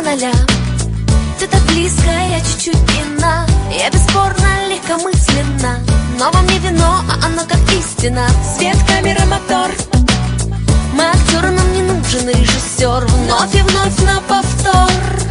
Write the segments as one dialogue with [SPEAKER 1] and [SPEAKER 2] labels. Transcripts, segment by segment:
[SPEAKER 1] ноля. Ты так близко, я чуть-чуть пьяна. Я бесспорно легкомысленно, но во мне вино, а оно как истина. Свет, камера, мотор. Мы актеры, нам не нужен режиссер. Вновь и вновь на повтор.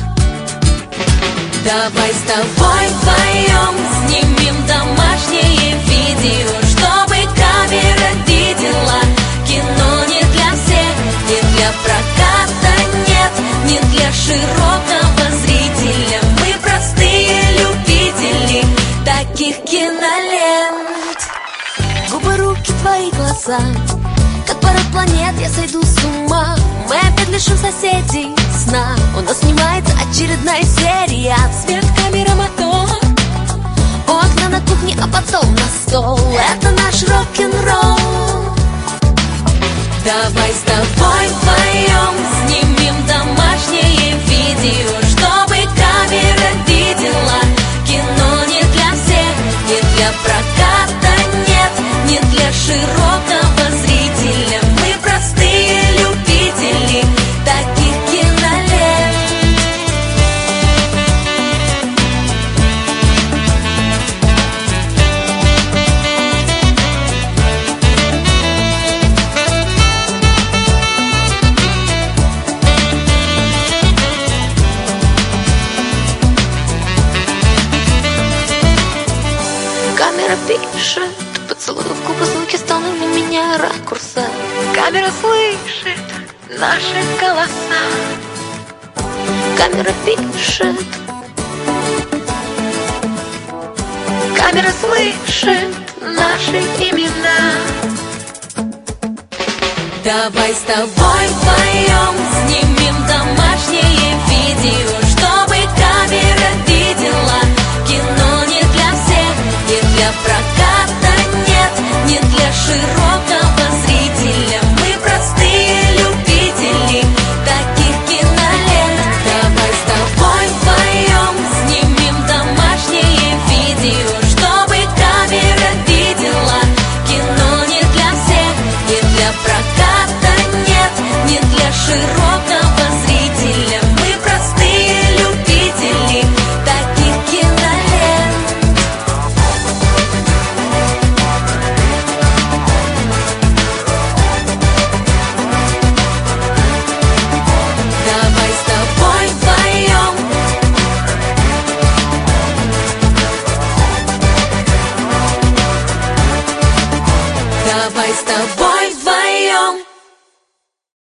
[SPEAKER 1] Давай с тобой вдвоем снимем домашнее видео, чтобы камера видела. Кино не для всех, не для проката, нет, не для широкого зрителя. Мы простые любители таких кинолент. Губы, руки, твои глаза, как парад планет, я сойду с ума. Мы опять лишим соседей сна. У нас снимается очередная серия. Свет, камера, мотор. У окна на кухне, а потом на стол. Это наш рок-н-ролл. Давай с тобой вдвоем снимем домашнее видео, чтобы камера видела. Кино не для всех, не для проката, нет, не для широкого зрителя. Мы простые любители таких кинолент. Камера пишет, поцелуй в губы, звуки, стоны для меня ракурса. Камера слышит наши голоса. Камера пишет. Камера слышит наши имена. Давай с тобой вдвоем снимем домашнее видео, чтобы камера видела. Кино не для всех, не для проката, нет, не для широкого зрителя. Мы простые любители таких кинолент. Давай с тобой вдвоем снимем домашнее видео, чтобы камера видела. Кино не для всех, не для проката, нет, не для широкого зрителя. Мы простые любители таких кинолент. Давай с тобой вдвоем. Давай с тобой